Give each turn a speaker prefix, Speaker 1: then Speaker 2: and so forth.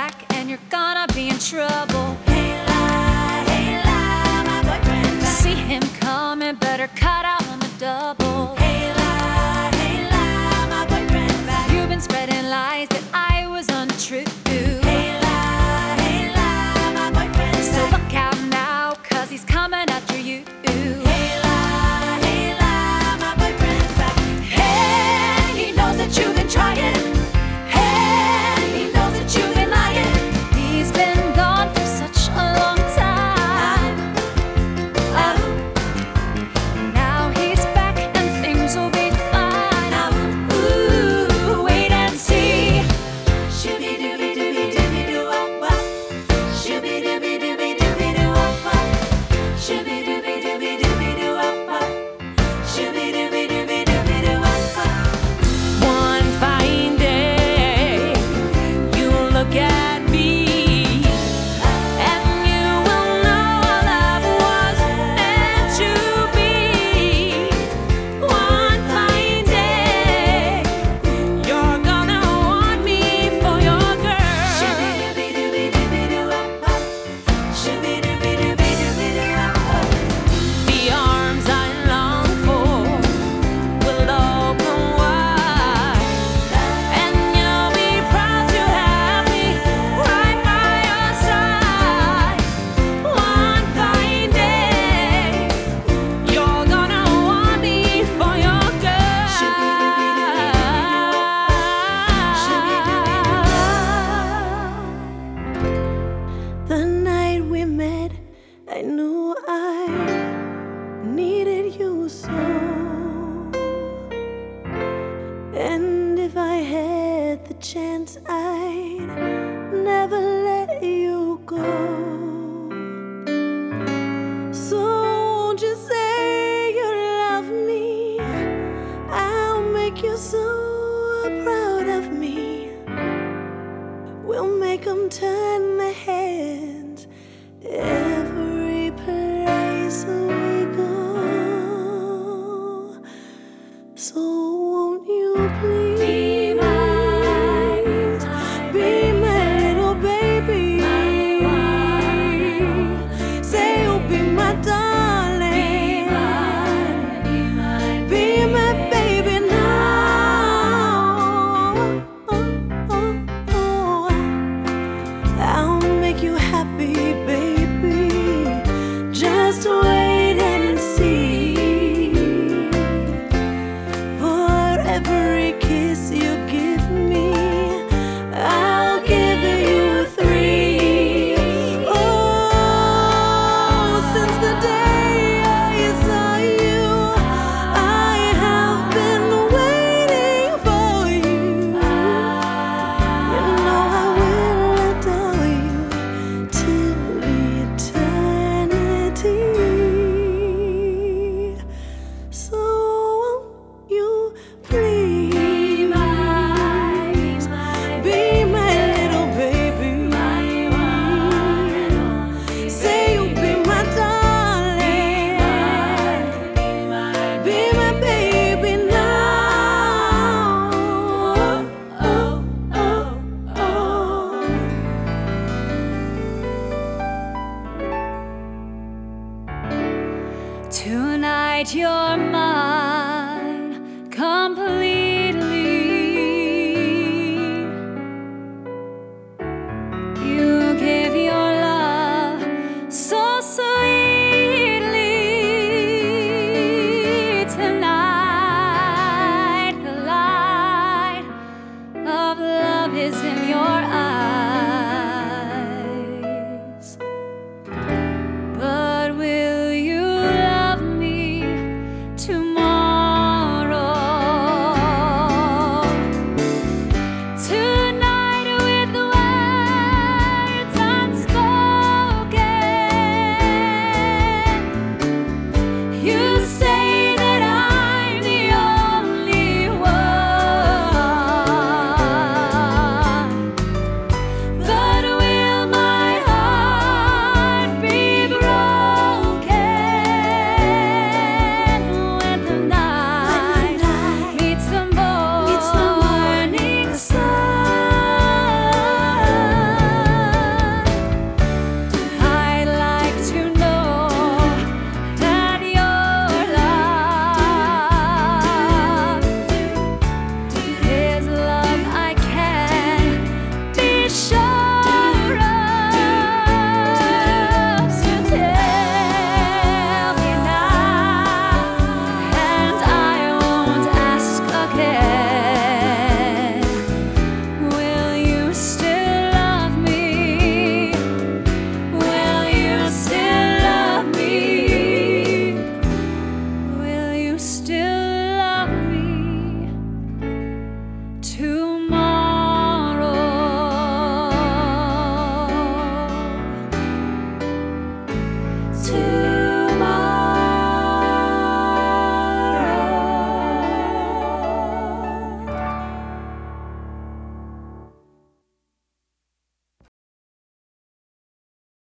Speaker 1: back and you're gonna be in trouble.
Speaker 2: Hey lie, my boyfriend's back.
Speaker 1: See him coming, better cut out on the double.
Speaker 2: Hey lie, my boyfriend's back.
Speaker 1: You've been spreading lies that I was untrue.
Speaker 2: Hey lie, my boyfriend's
Speaker 1: So
Speaker 2: back.
Speaker 1: look out now, 'cause he's coming after you.
Speaker 2: Hey lie, my boyfriend's back.
Speaker 1: Hey, he knows that you've been trying. Hey, he knows that you've been lying. He's been gone for such a long time. Oh, now he's back and things will be fine. Oh, ooh, wait and see.
Speaker 2: Shooby dooby dooby dooby doo wop wop. Shooby dooby dooby dooby doo wop wop. Shooby dooby dooby dooby doo wop wop. Shooby dooby dooby dooby doo wop wop.
Speaker 3: One fine day, you look at me, and you will know love was meant to be. One fine day, you're gonna want me for your
Speaker 2: Shooby
Speaker 3: girl.
Speaker 2: dooby dooby dooby doo wop wop. Shooby dooby dooby dooby doo wop wop.
Speaker 3: The arms I long for will open wide, and you'll be proud to have me right by your side. One fine day, you're gonna want me for your girl.
Speaker 4: The night we met, I knew I needed you so. And if I had the chance, I'd never let you go. So won't you say you love me? I'll make you so proud of me. We'll make 'em turn their heads every place we go. So won't you please be my little baby? Say you'll be my darling. Be my baby now. I'll make you happy, baby. Just wait and see. For every kiss you give me, I'll give you 3. Oh, since the day I saw you, I have been waiting for you. You know I will adore you till eternity. So won't you please be my little baby? Say you'll be my darling. Be my baby now. Oh, oh, oh.
Speaker 1: Tonight you're mine.